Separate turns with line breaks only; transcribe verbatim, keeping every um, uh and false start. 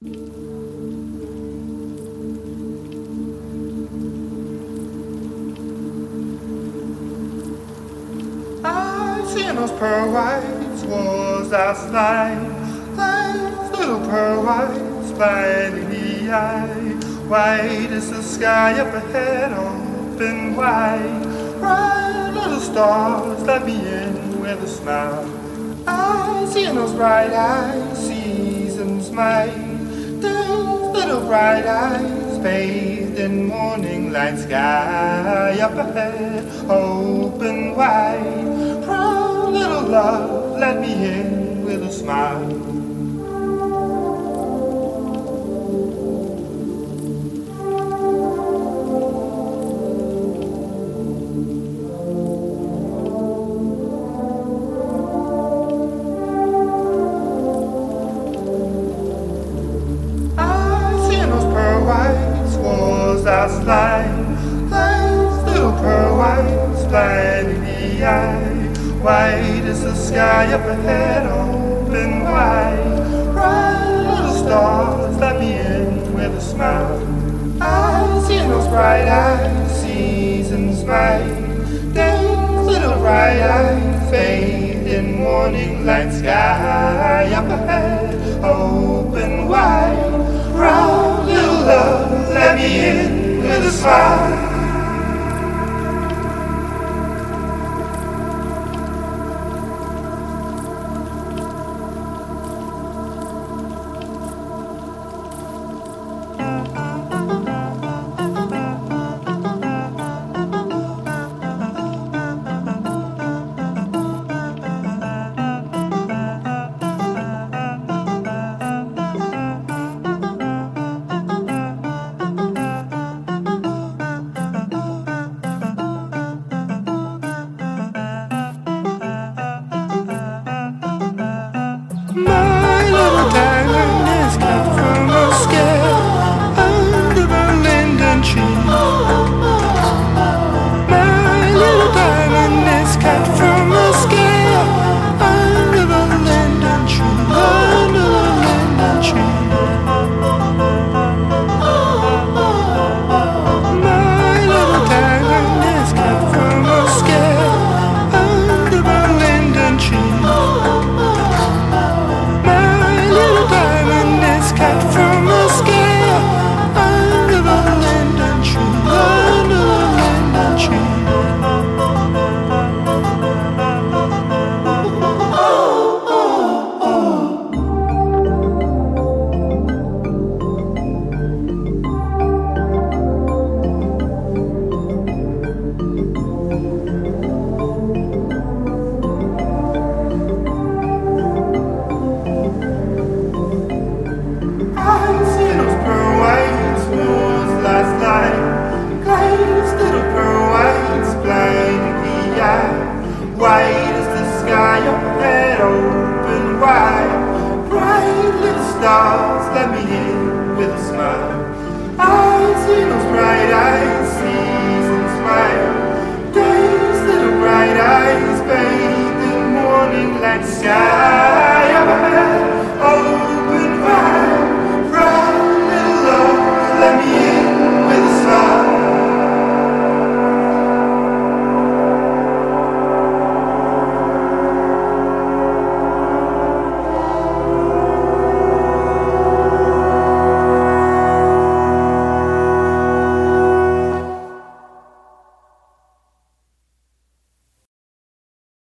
I seen those pearl whites was last night. Those little pearl whites blinding the eye. White as the sky up ahead, open wide. Bright little stars let me in with a smile. I seen those bright eyes, seasons made. Those little bright eyes bathed in morning light, sky up ahead, open wide. Proud little love, let me in with a smile. Last night, those little pearl whites blinding the eye. White as the sky up ahead, open wide. Bright little stars let me in with a smile. I see those bright eyes, seasons made. Those little bright eyes bathed in morning light, sky up ahead, open wide. Proud little love, let me in with a smile. White as the sky up ahead, open wide. Bright little stars let me in with a smile. I see those bright eyes, seasons mine. Days little bright eyes bathed in morning light, sky up ahead, open